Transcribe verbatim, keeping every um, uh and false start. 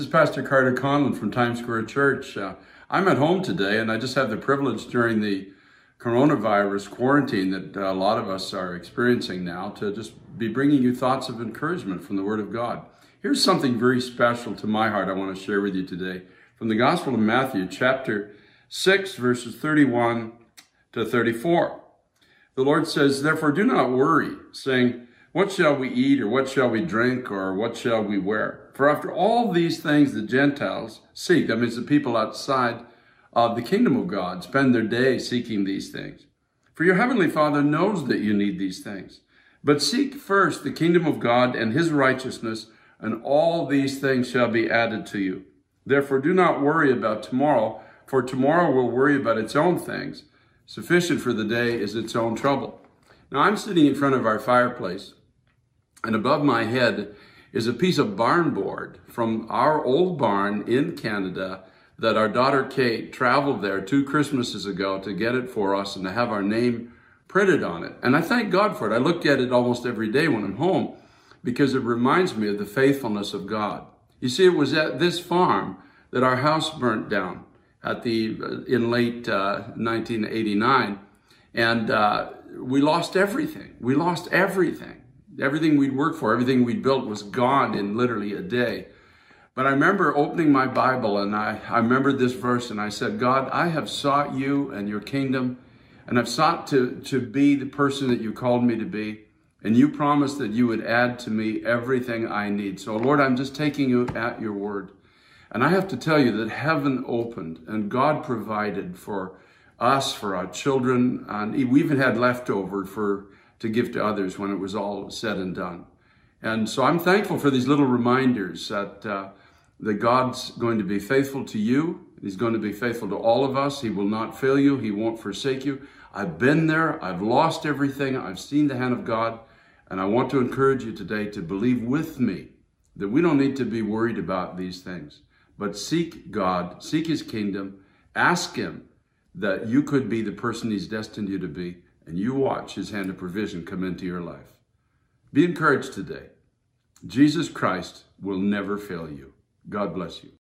This is Pastor Carter Conlon from Times Square Church. Uh, I'm at home today, and I just have the privilege during the coronavirus quarantine that uh, a lot of us are experiencing now to just be bringing you thoughts of encouragement from the Word of God. Here's something very special to my heart I want to share with you today from the Gospel of Matthew, chapter six, verses thirty-one to thirty-four. The Lord says, "Therefore do not worry, saying, what shall we eat, or what shall we drink, or what shall we wear? For after all these things the Gentiles seek," that means the people outside of the kingdom of God spend their day seeking these things. "For your heavenly Father knows that you need these things. But seek first the kingdom of God and his righteousness, and all these things shall be added to you. Therefore do not worry about tomorrow, for tomorrow will worry about its own things. Sufficient for the day is its own trouble." Now I'm sitting in front of our fireplace, and above my head is a piece of barn board from our old barn in Canada that our daughter Kate traveled there two Christmases ago to get it for us and to have our name printed on it. And I thank God for it. I look at it almost every day when I'm home because it reminds me of the faithfulness of God. You see, it was at this farm that our house burnt down at the in late uh, nineteen eighty-nine, and uh, we lost everything. We lost everything. Everything we'd worked for, everything we'd built was gone in literally a day. But I remember opening my Bible, and I, I remembered this verse, and I said, "God, I have sought you and your kingdom, and I've sought to, to be the person that you called me to be, and you promised that you would add to me everything I need. So, Lord, I'm just taking you at your word." And I have to tell you that heaven opened, and God provided for us, for our children, and we even had leftover for to give to others when it was all said and done. And so I'm thankful for these little reminders that, uh, that God's going to be faithful to you. He's going to be faithful to all of us. He will not fail you. He won't forsake you. I've been there. I've lost everything. I've seen the hand of God. And I want to encourage you today to believe with me that we don't need to be worried about these things, but seek God, seek his kingdom, ask him that you could be the person he's destined you to be, and you watch his hand of provision come into your life. Be encouraged today. Jesus Christ will never fail you. God bless you.